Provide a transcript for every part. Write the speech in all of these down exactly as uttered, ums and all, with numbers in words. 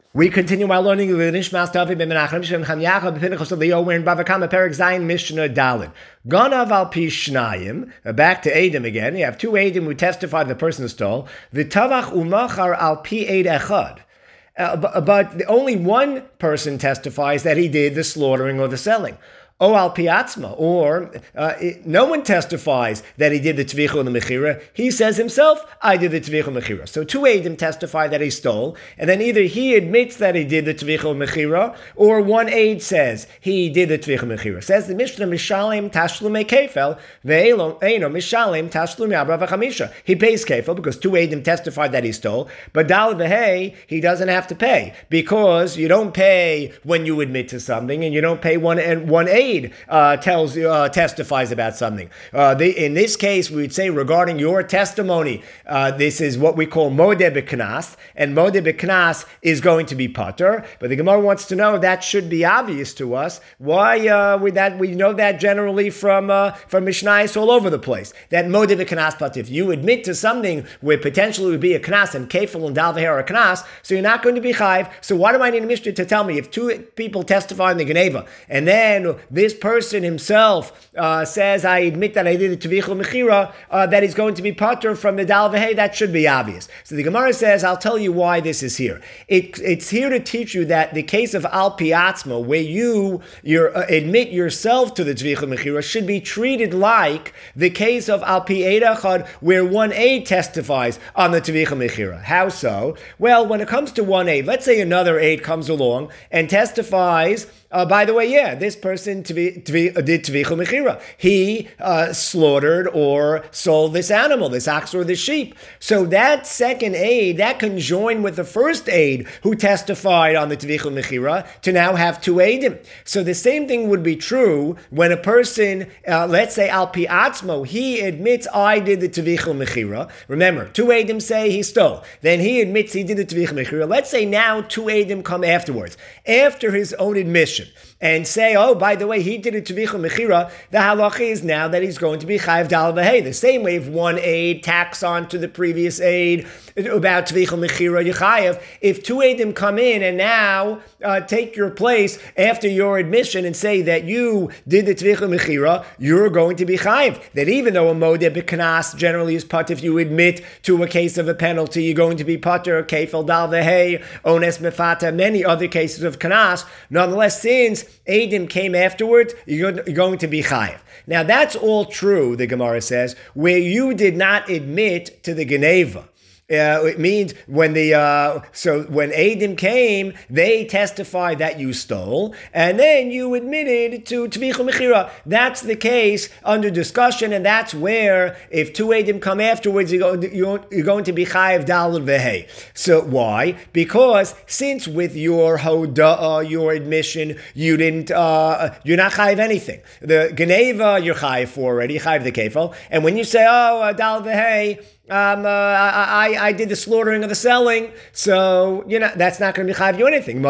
We continue our learning with Nishmas David ben Menachem Shem Cham Yaakov b'Pinchas of Leo. We're in Bava Kama Perek Zayin Mishnah Daled. Ganav al pi shnayim. Back to Edom again. You have two Edom who testify the person stole. V'tavach umachar al pi ed echad. Uh, but, but only one person testifies that he did the slaughtering or the selling. O al piatzma, or uh, it, no one testifies that he did the tvicha and the mechira. He says himself, I did the tvicha and mechira. So two Eidim testify that he stole, and then either he admits that he did the tvicha and mechira, or one aid says he did the tvicha and mechira. Says the Mishnah, Mishalim tashlumei kefel, ve'eno mishalim tashlumei abra v'chamisha. He pays kefel because two Eidim testified that he stole, but dal v'hei, he doesn't have to pay, because you don't pay when you admit to something, and you don't pay one and one aid. Uh, tells uh, testifies about something. Uh, the, in this case, we would say regarding your testimony, uh, this is what we call modeh b'knas, and modeh b'knas is going to be pater. But the Gemara wants to know, that should be obvious to us. Why uh, we that we know that generally from uh, from Mishnayos all over the place, that modeh b'knas pater. If you admit to something where potentially would be a knas, and kefil and dal v'her are a knas, so you're not going to be chayv. So why do I need a Mishnah to tell me if two people testify in the Geneva, and then this person himself uh, says, I admit that I did the Tvicha Mechira, uh, that he's going to be pater from the Dal V'hei? That should be obvious. So the Gemara says, I'll tell you why this is here. It, it's here to teach you that the case of Al Piatzma, where you you're, uh, admit yourself to the Tvicha Mechira, should be treated like the case of Al Pi Eidachad, where one aid testifies on the Tvicha Mechira. How so? Well, when it comes to one aid, let's say another aid comes along and testifies, Uh, by the way, yeah, this person tvi, tvi, uh, did tvicha mechira. He uh, slaughtered or sold this animal, this ox or this sheep. So that second aid, that can join with the first aid who testified on the tvicha mechira to now have two aidim. So the same thing would be true when a person, uh, let's say al pi atzmo, he admits I did the tvicha mechira. Remember, two aidim say he stole. Then he admits he did the tvicha mechira. Let's say now two aidim come afterwards, after his own admission, and say, oh, by the way, he did a tvicha mechira. The halacha is now that he's going to be chayiv dal v'hei. The same way, if one aid tacks on to the previous aid about tvicha mechira, you chayiv. If two aidim come in and now uh, take your place after your admission and say that you did the tvicha mechira, you're going to be chayiv. That even though a modeh b'knas generally is pater, if you admit to a case of a penalty, you're going to be pater, kefel dal v'hei, ones mefata, many other cases of knas. Nonetheless, since Eidim came afterwards, you're going to be chayiv. Now that's all true, the Gemara says, where you did not admit to the Geneva. Uh, it means when the uh, so when Eidim came, they testified that you stole, and then you admitted to Tvicha Mechira. That's the case under discussion, and that's where if two Eidim come afterwards, you're going to, you're going to be Chayiv Daled V'hei. So why? Because since with your Hoda'ah, your admission, you didn't, uh, you're not Chayiv anything. The Geneva, you're Chayiv for already, Chayiv the Kefal, and when you say, oh, uh, Daled V'hei, Um, uh, I, I did the slaughtering of the selling, so you know that's not going to be chayav you anything.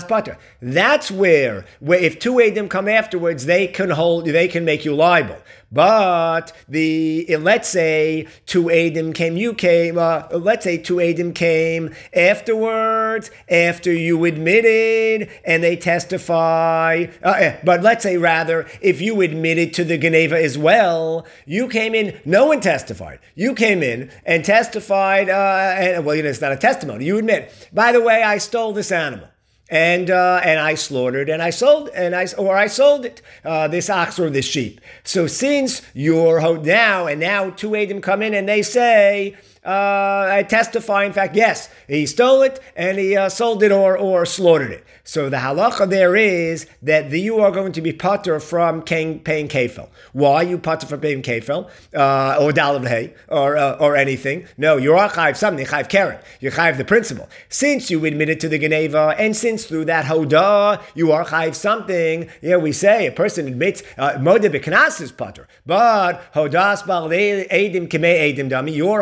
That's where, where if two Eidim come afterwards, they can hold, they can make you liable. But the let's say two Eidim came, you came. Uh, let's say two Eidim came afterwards, after you admitted, and they testify. Uh, but let's say rather, if you admitted to the Geneva as well, you came in. No one testified. You came in and testified, uh, and well, you know, it's not a testimony. You admit, by the way, I stole this animal, and uh, and I slaughtered, and I sold, and I or I sold it, uh, this ox or this sheep. So since you're now, and now two Eidim come in and they say, uh, I testify, in fact, yes, he stole it and he uh, sold it or or slaughtered it. So the halacha there is that the, you are going to be pater from paying, paying kefel. Why you pater from paying kefel uh, or daled v'hei or uh, or anything? No, you're chayiv something, chayiv keren. You're chayiv the principle. Since you admitted to the Geneva, and since through that hodah you are chayiv something, yeah, we say a person admits modeh b'knas is pater, but hodas bal eidim k'mei eidim dami. Your hodah,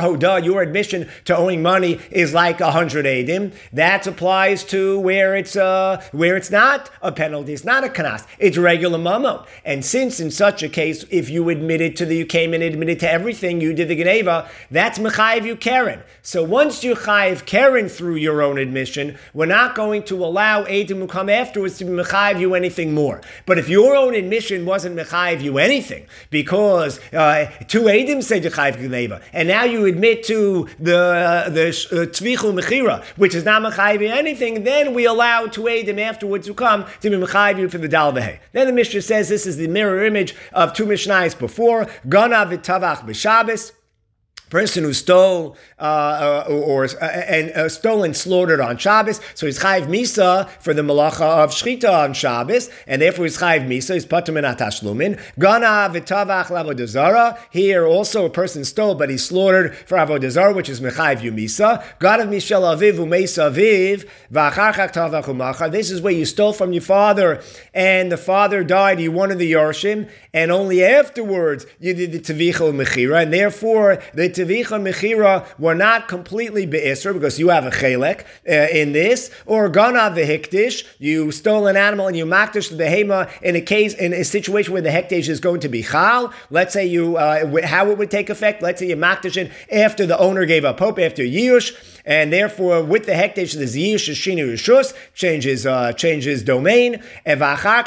your admission to owing money is like a hundred edim. That applies to where it's uh where it's not a penalty. It's not a kanas. It's regular mamo. And since in such a case, if you admitted to the you came and admitted to everything, you did the geneva, that's mechayiv you keren. So once you chayiv keren through your own admission, we're not going to allow edim who come afterwards to be mechayiv you anything more. But if your own admission wasn't mechayiv you anything, because uh, two edim said you chayiv geneva, and now you admit to the uh, the uh, tvichu mechira, which is not mechayiv you anything, then we allow two edim afterwards who come to be mechayiv you for the dal v'hei. Then the Mishnah says this is the mirror image of two Mishnayos before. Gana v'tavach b'Shabbos. Person who stole uh, or, or uh, and uh, stole and slaughtered on Shabbos, so he's chayiv misa for the malacha of shchita on Shabbos, and therefore he's chayiv misa. He's patur min hatashlumin. Gana v'tavach l'avodah zara. Here also a person stole, but he slaughtered for avodah zara, which is mechayiv you misa. Ganav mishel aviv umeisa aviv v'achar chak tavach u'machar. This is where you stole from your father, and the father died. You wanted the yorshim, and only afterwards you did the tevicha u'mechira, and therefore the Tevicha Mechira were not completely be'isr because you have a chelek uh, in this, or Gana v'hikdish, you stole an animal and you makdish the behema in a case, in a situation where the hekdesh is going to be chal. Let's say you, uh, how it would take effect, let's say you makdish it after the owner gave up hope, after Yush, and therefore with the hekdesh, the Yish Shini Rishus changes, uh, changes domain, and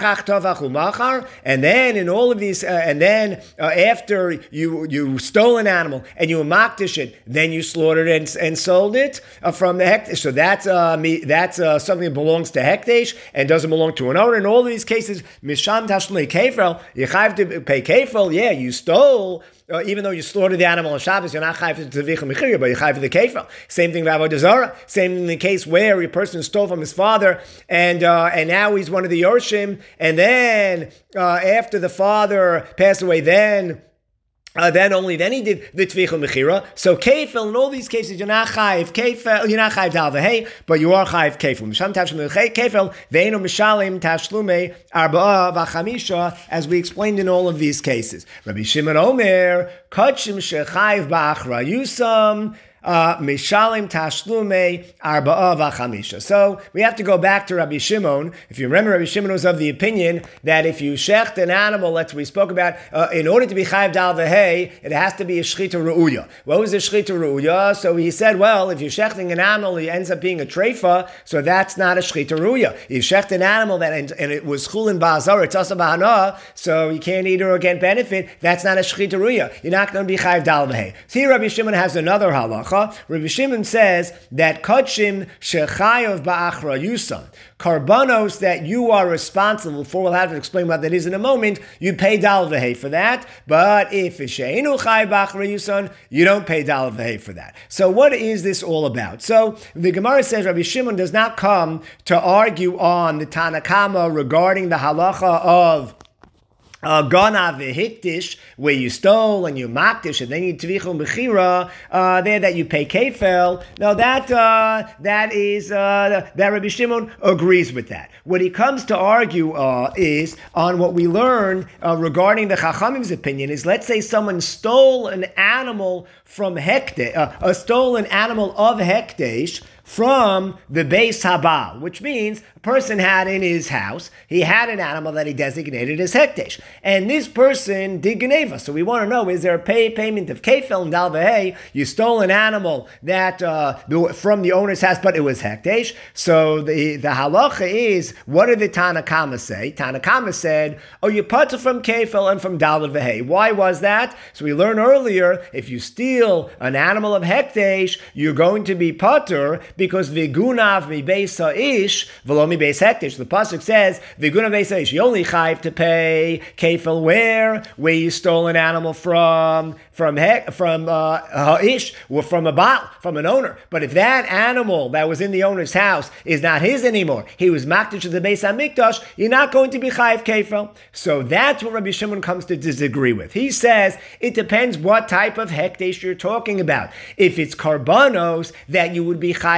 then in all of these, uh, and then uh, after you, you stole an animal and you makdish it, then you slaughtered and, and sold it uh, from the hekdesh. So that's uh, me, that's uh, something that belongs to hekdesh and doesn't belong to an owner. In all of these cases, misham tashlei kefel, you have to pay kefel. Yeah, you stole. Uh, even though you slaughtered the animal on Shabbos, you're not chayiv for the tevicha mechira, but you're chayiv for the kefel. Same thing with avodah zara. Same in the case where a person stole from his father, and uh, and now he's one of the yorshim, and then uh, after the father passed away, then. Uh, then only then he did the tvicha mechira. So kefil in all these cases you're not chayiv kefil, you're not chayiv dal v'hei, but you are chayiv kefil. Misham tashlum kefil ve'enu mishalim tashlume arba'a v'chamisha, as we explained in all of these cases. Rabbi Shimon Omer kachim shechayiv ba'achra yusam. Uh, Mishalim Tashlume Arba'a V'Chamisha. So we have to go back to Rabbi Shimon. If you remember, Rabbi Shimon was of the opinion that if you shecht an animal, that we spoke about, uh, in order to be chayiv dal v'hei, it has to be a shchita ru'uya. What was the shchita ru'uya? So he said, well, if you're shechting an animal, it ends up being a treifa, so that's not a shchita ru'uya. If you shecht an animal that and, and it was chulin ba'azar, it's asa b'hana, so you can't eat or get benefit, that's not a shchita ru'uya. You're not going to be chayiv dal v'hei. So here Rabbi Shimon has another halach. Rabbi Shimon says that kachim shechayav ba'achra yusam, karbanos that you are responsible for, we'll have to explain what that is in a moment, you pay dal v'hei for that, but if she'enu chayav ba'achra yusam, you don't pay dal v'hei for that. So what is this all about? So the Gemara says Rabbi Shimon does not come to argue on the Tanakama regarding the halacha of Uh, Gana v'hikdish, where you stole and you makdish and then you tvichu mechira, uh, there that you pay kefel. Now that uh, that is uh, that Rabbi Shimon agrees with that. What he comes to argue uh, is on what we learn uh, regarding the Chachamim's opinion is, let's say someone stole an animal from hekdesh, uh, uh, stole an animal of hekdesh from the Beis Habal, which means a person had in his house, he had an animal that he designated as hekdesh, and this person did geneva. So we want to know, is there a pay payment of kefel and dal v'hei? You stole an animal that uh, from the owner's house, but it was hekdesh. So the, the halacha is, what did the Tanakama say? Tanakama said, oh, you patur from kefel and from dal v'hei. Why was that? So we learned earlier, if you steal an animal of hekdesh, you're going to be patur, because v'gunav mi beis ha'ish v'lo mi beis hekdesh. The pasuk says v'gunav beis ha'ish. You only chayiv to pay kefel where where you stole an animal from from hek, from uh, ha'ish, or from a baal, from an owner. But if that animal that was in the owner's house is not his anymore, he was makdish to the Beis Hamikdash, you're not going to be chayiv kefel. So that's what Rabbi Shimon comes to disagree with. He says it depends what type of hekdesh you're talking about. If it's karbanos that you would be chayiv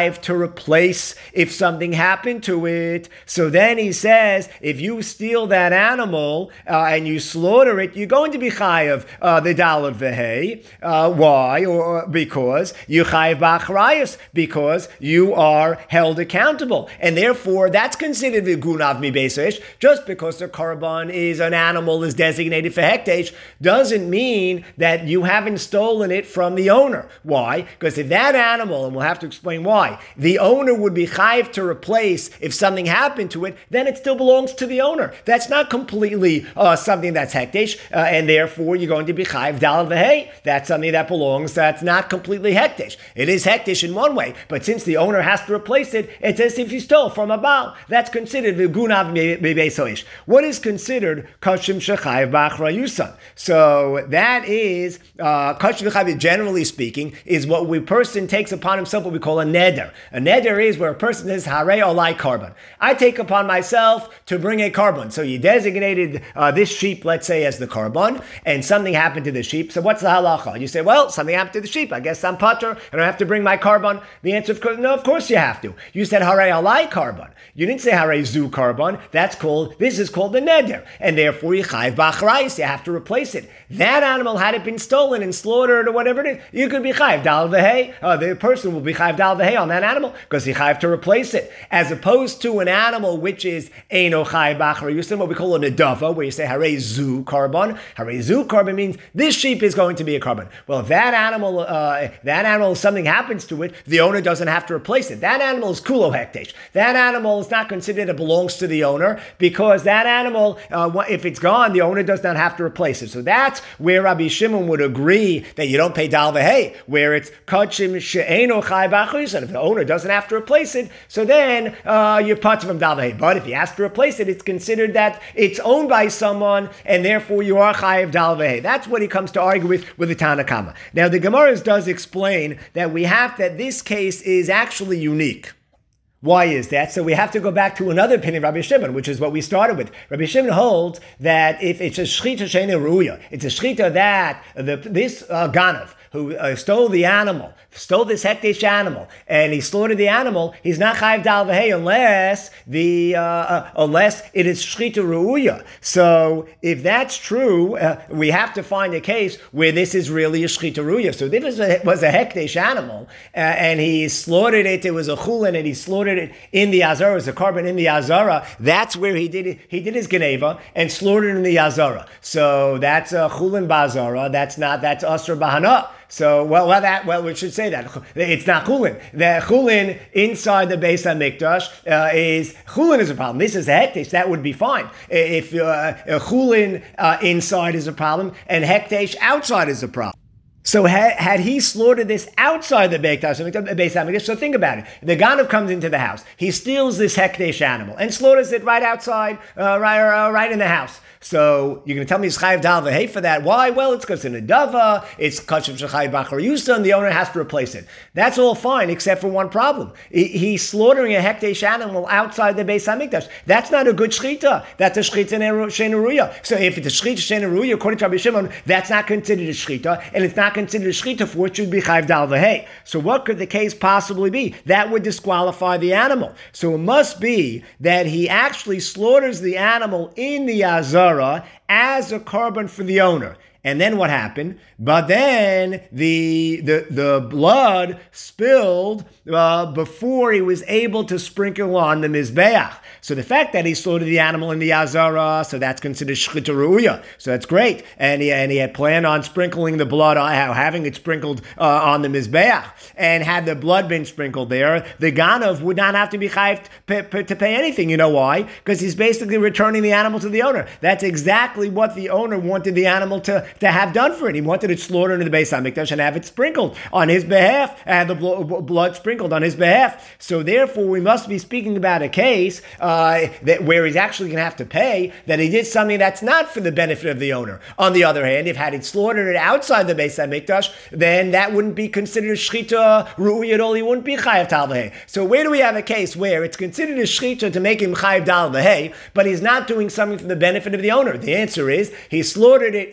chayiv to replace if something happened to it. So then he says, if you steal that animal uh, and you slaughter it, you're going to be chayiv uh, the dalad v'hei. Uh, why? Or because you chayiv b'achrayus, because you are held accountable, and therefore that's considered the gunav mi beiseish. Just because the korban is an animal is designated for hekdesh doesn't mean that you haven't stolen it from the owner. Why? Because if that animal, and we'll have to explain why, the owner would be chayiv to replace if something happened to it, then it still belongs to the owner. That's not completely uh, something that's hekdesh, uh, and therefore you're going to be chayiv dalad v'hei. That's something that belongs, that's not completely hekdesh. It is hekdesh in one way, but since the owner has to replace it, it's as if you stole from a baal. That's considered v'gunav mi. What is considered kashim shechayiv b'achrayusan? So that is uh, kashim shechayiv, generally speaking, is what a person takes upon himself, what we call a neder. A neder is where a person says harei olai korban. I take upon myself to bring a korban. So you designated uh, this sheep, let's say, as the korban, and something happened to the sheep. So what's the halacha? You say, well, something happened to the sheep. I guess I'm patur. I don't have to bring my korban. The answer, of course, no, of course you have to. You said harei olai korban. You didn't say harei zu korban. That's called, this is called the neder. And therefore you chayiv b'achrayus. You have to replace it. That animal, had it been stolen and slaughtered or whatever it is, you could be chayiv dalad v'hei. Uh, the person will be chayiv dalad v'hei on that animal because he chayiv to replace it. As opposed to an animal which is eino chayiv b'achrayus, what we call a nedava, where you say harei zu korban. Harei zu korban means this sheep is going to be a korban. Well, if that animal, uh, that animal, something happens to it, the owner doesn't have to replace it. That animal is kulo hekdesh. That animal is not considered it belongs to the owner because that animal, uh, if it's gone, the owner does not have to replace it. So that's where Rabbi Shimon would agree that you don't pay dal v'hei, where it's kachim she'eno chayiv b'achrayus, and if the owner doesn't have to replace it, so then uh, you're part from dal v'hei. But if he has to replace it, it's considered that it's owned by someone, and therefore you are chayiv dal v'hei. That's what he comes to argue with with the Tanna Kama. Now the Gemara does explain that we have that this case is actually unique. Why is that? So we have to go back to another opinion of Rabbi Shimon, which is what we started with. Rabbi Shimon holds that if it's a shchita she'eina ruya, it's a shchita that the, this uh, ganav, who uh, stole the animal, stole this hekdesh animal, and he slaughtered the animal, he's not chayiv dal v'hei unless the uh, uh, unless it is shchita ruya. So if that's true, uh, we have to find a case where this is really a shchita ruya. So this was a, was a hekdesh animal, uh, and he slaughtered it. It was a chulin, and he slaughtered it in the azara. It was a korban in the azara. That's where he did it. He did his geneva and slaughtered it in the azara. So that's a chulin ba'azara. That's not. That's asr b'hana. So, well, well, that, well, we should say that. It's not chulin. The chulin inside the Beis HaMikdash uh, is, chulin is a problem. This is a hekdesh. That would be fine. If uh, a chulin uh, inside is a problem and hekdesh outside is a problem. So had, had he slaughtered this outside the Beis HaMikdash, so think about it. The Ganav comes into the house. He steals this hekdesh animal and slaughters it right outside, uh, right, uh, right in the house. So you're going to tell me it's chayiv dal v'hei for that? Why? Well, it's because in a dava, it's kashim shechayiv b'achrayusa, and the owner has to replace it. That's all fine, except for one problem. He, he's slaughtering a hekdesh animal outside the Beis HaMikdash. That's not a good shchita. That's a shchita she'eina ruya. So if it's a shchita she'eina ruya, according to Rabbi Shimon, that's not considered a shchita, and it's not considered a shchita for which should be chayiv dal v'hei. So what could the case possibly be? That would disqualify the animal. So it must be that he actually slaughters the animal in the azara as a korban for the owner. And then what happened? But then the the, the blood spilled uh, before he was able to sprinkle on the mizbeach. So the fact that he slaughtered the animal in the azara, so that's considered shchita ruya. So that's great. And he and he had planned on sprinkling the blood, uh, having it sprinkled uh, on the mizbeach. And had the blood been sprinkled there, the ganav would not have to be chayiv to pay, to pay anything. You know why? Because he's basically returning the animal to the owner. That's exactly what the owner wanted the animal to, to have done for it. He wanted it slaughtered in the Beis HaMikdash and have it sprinkled on his behalf, and the bl- blood sprinkled on his behalf. So therefore, we must be speaking about a case uh, that where he's actually going to have to pay, that he did something that's not for the benefit of the owner. On the other hand, if had it slaughtered it outside the Beis HaMikdash, then that wouldn't be considered shchita ru'uy at all. He wouldn't be chayiv dal v'hei. So where do we have a case where it's considered a shchita to make him chayiv dal v'hei, but he's not doing something for the benefit of the owner? The answer is he slaughtered it in the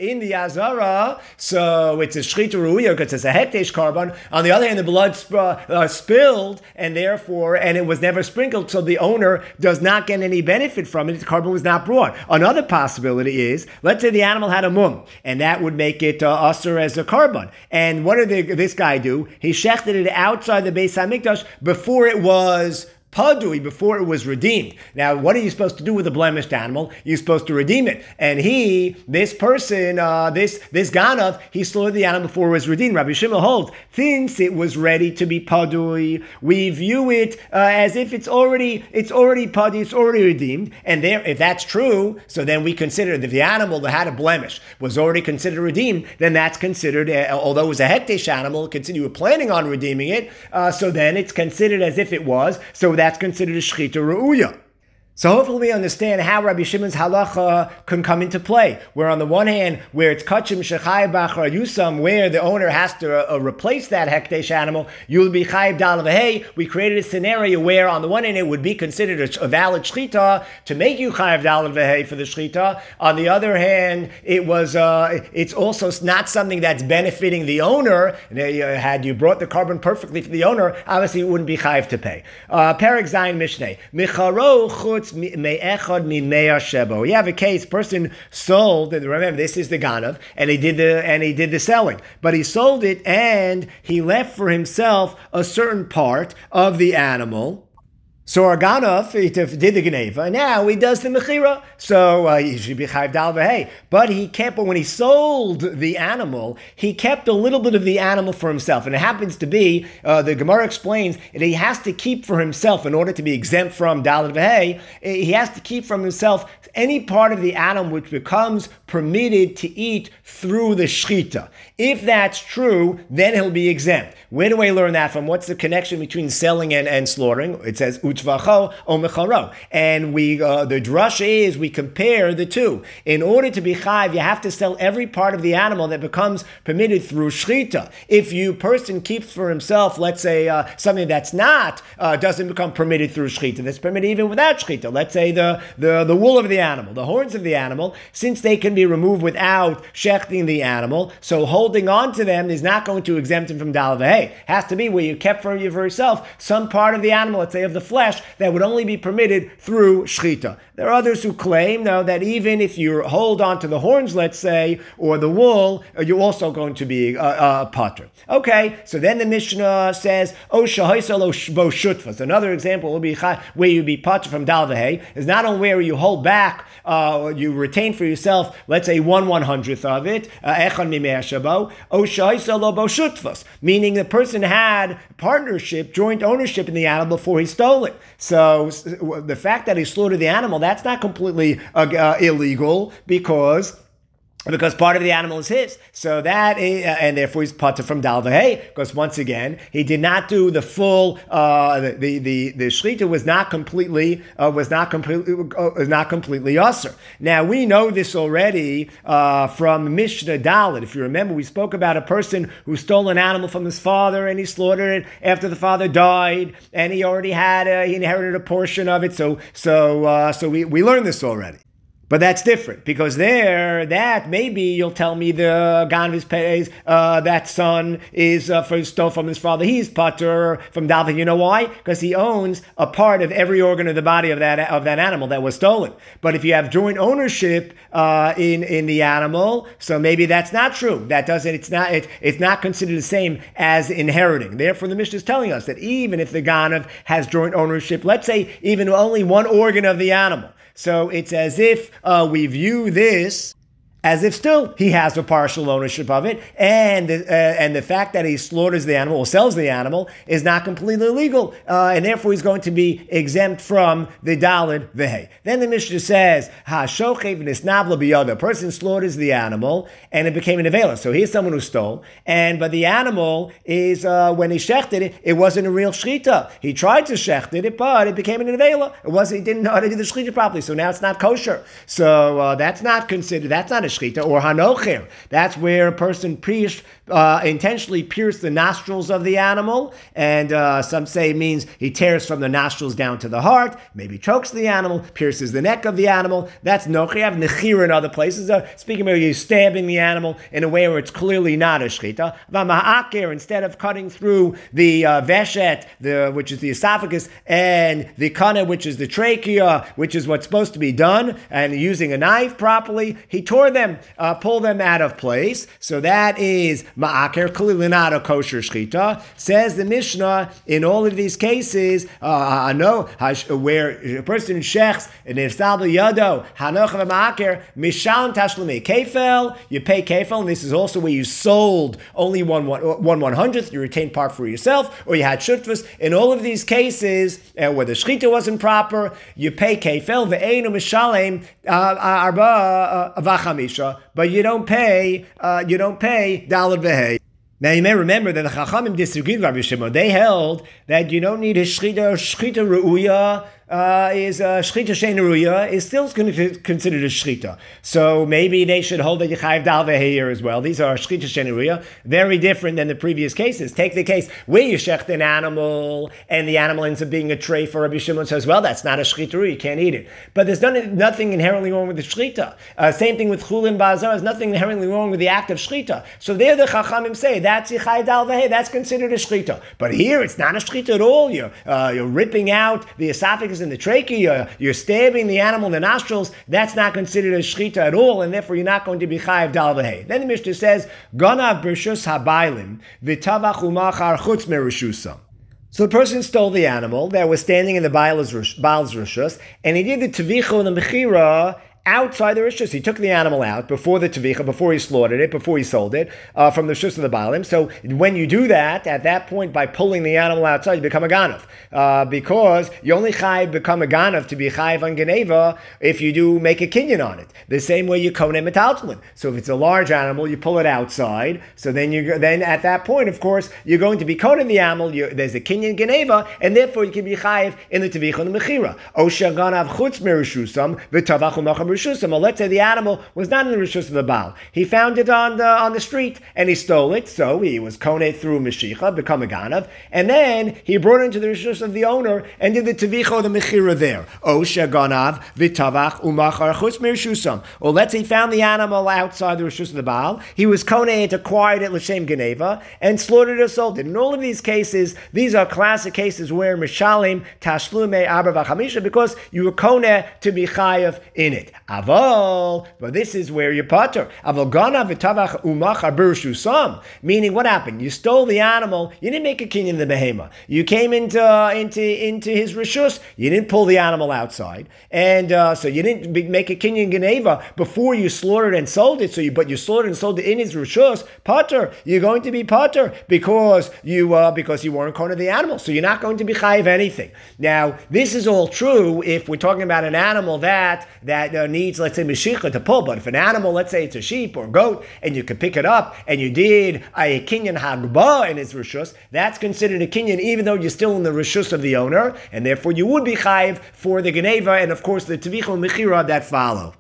Zara, so it's a shchita ruya because it's a hekdesh carbon. On the other hand, the blood sp- uh, spilled, and therefore, and it was never sprinkled, so the owner does not get any benefit from it. The carbon was not brought. Another possibility is, let's say the animal had a mum, and that would make it uh, usher as a carbon. And what did the, this guy do? He shechted it outside the Beis Hamikdash before it was Padui, before it was redeemed. Now, what are you supposed to do with a blemished animal? You're supposed to redeem it. And he, this person, uh, this this Ganav, he slaughtered the animal before it was redeemed. Rabbi Shimon holds, since it was ready to be Padui, we view it uh, as if it's already it's already Padui, it's already redeemed. And there, if that's true, so then we consider that if the animal that had a blemish was already considered redeemed, then that's considered, uh, although it was a hekdesh animal, consider you were planning on redeeming it, uh, so then it's considered as if it was. So that's considered a shchita re'uya. So hopefully we understand how Rabbi Shimon's halacha can come into play. Where on the one hand, where it's kachim shechai b'achar yusam, where the owner has to uh, replace that hekdesh animal, you'll be chayiv dal v'hei. We created a scenario where on the one hand it would be considered a, a valid shchita to make you chayiv dal v'hei for the shchita. On the other hand, it was uh, it's also not something that's benefiting the owner. Had you brought the carbon perfectly for the owner, obviously it wouldn't be chayiv to pay. Uh, Perek Zayin Mishneh Micharo chutz. You have a case, person sold, and remember this is the Ganav, and he did the and he did the selling, but he sold it and he left for himself a certain part of the animal. So our Ganav did the Geneva, now he does the Mechira, so uh, he should be Chayiv Dal V'Hei. But he kept, but when he sold the animal, he kept a little bit of the animal for himself. And it happens to be, uh, the Gemara explains, that he has to keep for himself, in order to be exempt from Dal V'Hei, he has to keep from himself any part of the animal which becomes permitted to eat through the Shchita. If that's true, then he'll be exempt. Where do I learn that from? What's the connection between selling and, and slaughtering? It says, Utvachot o mecharo. And we, uh, the drush is, we compare the two. In order to be chayiv, you have to sell every part of the animal that becomes permitted through shchita. If you person keeps for himself, let's say, uh, something that's not, uh, doesn't become permitted through shchita, that's permitted even without shchita. Let's say the, the, the wool of the animal, the horns of the animal, since they can be removed without shechting the animal, so holding on to them is not going to exempt him from dal v'hei. Has to be where you kept for yourself some part of the animal, let's say of the flesh, that would only be permitted through shchita. There are others who claim now that even if you hold on to the horns, let's say, or the wool, you're also going to be a uh, uh, potter. Okay, so then the Mishnah says, "O shahaisal o bo shutfas." Another example will be where you be potter from dal v'hei is not only where you hold back, uh, you retain for yourself, let's say one one hundredth of it, echad mimei shabo, o shahaisal o bo shutfas, meaning the person had partnership, joint ownership in the animal before he stole it. So the fact that he slaughtered the animal, that's not completely uh, uh, illegal because Because part of the animal is his. So that, is, uh, and therefore he's potter from dal v'hei, because once again, he did not do the full, uh, the, the, the, the shrita was not completely, uh, was not completely, uh, was not completely usher. Now, we know this already, uh, from Mishnah Dalet. If you remember, we spoke about a person who stole an animal from his father and he slaughtered it after the father died, and he already had, a, he inherited a portion of it. So, so, uh, so we, we learned this already. But that's different, because there, that maybe you'll tell me the Ganvis pays, uh, that son is uh, for stole from his father. He's patur from Dalvin. You know why? Because he owns a part of every organ of the body of that of that animal that was stolen. But if you have joint ownership uh, in in the animal, so maybe that's not true. That doesn't. It's not. It, it's not considered the same as inheriting. Therefore, the Mishnah is telling us that even if the Ganav has joint ownership, let's say even only one organ of the animal. So it's as if uh, we view this as if still he has a partial ownership of it, and uh, and the fact that he slaughters the animal or sells the animal is not completely illegal, uh, and therefore he's going to be exempt from the dalid v'hei. Then the Mishnah says, "Ha shochev nisnavla biyada." A person slaughters the animal and it became an avela. So here's someone who stole, and but the animal is uh, when he shechted it, it wasn't a real shechita. He tried to shecht it, but it became an avela. It wasn't. He didn't know how to do the shechita properly, so now it's not kosher. So uh, that's not considered. That's not a shchita, or hanocher. That's where a person pierced, uh, intentionally pierced the nostrils of the animal, and uh, some say it means he tears from the nostrils down to the heart, maybe chokes the animal, pierces the neck of the animal. That's nocher. You have nechira in other places. Uh, speaking of you stabbing the animal in a way where it's clearly not a shchita. V'ma'aker, instead of cutting through the uh, veshet, the which is the esophagus, and the kana, which is the trachea, which is what's supposed to be done, and using a knife properly, he tore them, uh, pulled them out of place. So that is ma'aker, clearly not a kosher shchita. Says the Mishnah, in all of these cases, uh, I know where a person shechs and nifsal yado hanoch v'ma'aker mishalim tashlumi kefel. You pay kefel, and this is also where you sold only one one one one hundredth. You retained part for yourself, or you had shutfus. In all of these cases, uh, where the shchita wasn't proper, you pay kefel ve'einu mishalem arba v'chamisha, but you don't pay uh, you don't pay dalad v'hei. Now you may remember that the Chachamim disagreed with Rabbi Shimon. They held that you don't need a shchita, shchita ru'uya, Uh, is uh, shchita shein ruya is still considered a shchita. So maybe they should hold that you chayav dal v'heir as well. These are shchita shein ruya, very different than the previous cases. Take the case where you shecht an animal and the animal ends up being a tray for Rabbi Shimon says, well, that's not a shchita ruya, you can't eat it. But there's none, nothing inherently wrong with the shchita. Uh, same thing with chulin ba'azar, there's nothing inherently wrong with the act of shchita. So there the Chachamim say, that's chayav dal v'heir, that's considered a shchita. But here it's not a shchita at all. You're, uh, you're ripping out the esophagus in the trachea, you're stabbing the animal in the nostrils, that's not considered a shchita at all, and therefore you're not going to be chayav dal v'hei. Then the Mishnah says, Ganav b'rshus habaylim v'tavach umachar chutz merishusam. So the person stole the animal that was standing in the Baal's rishus, and he did the tevicha and the mechira outside the rishus. He took the animal out before the tevicha, before he slaughtered it, before he sold it, uh, from the rishus of the Baalim. So when you do that, at that point, by pulling the animal outside, you become a ganav. Uh, because you only chayiv become a ganav to be chayiv on geneva if you do make a kinyan on it. The same way you koneh metaltalin. So if it's a large animal, you pull it outside. So then you then at that point, of course, you're going to be koneh the animal. You, there's a kinyan geneva, and therefore you can be chayiv in the tevicha and the mechira. Osha ganav chutz merishusam v'tavach umachar. Or let's say the animal was not in the rishus of the Baal. He found it on the on the street and he stole it. So he was koneh through Mashiach, become a ganav, and then he brought it into the rishus of the owner and did the tevicha or the mechira there. Osha ganav v'tavach umachar chutz merishusam. Or let's say he found the animal outside the rishus of the Baal. He was koneh and acquired it l'shem geneva and slaughtered or sold it. In all of these cases, these are classic cases where mishalim tashlume arba v'chamisha because you were koneh to be chayav in it. Aval, but this is where you potter. Aval gana v'tavach umachar b'rishusam. Meaning, what happened? You stole the animal. You didn't make a kinyan in the behema. You came into uh, into into his rishus. You didn't pull the animal outside, and uh, so you didn't be, make a kinyan geneva before you slaughtered and sold it. So, you but you slaughtered and sold it in his rishus. Potter, you're going to be potter because you uh, because you weren't corner the animal. So you're not going to be chayiv anything. Now, this is all true if we're talking about an animal that that uh, needs, let's say, meshicha to pull. But if an animal, let's say it's a sheep or goat, and you can pick it up, and you did a kinyan hagba in its rishus, that's considered a kinyan, even though you're still in the rishus of the owner, and therefore you would be chayiv for the geneva, and of course the tevicha and mechira that follow.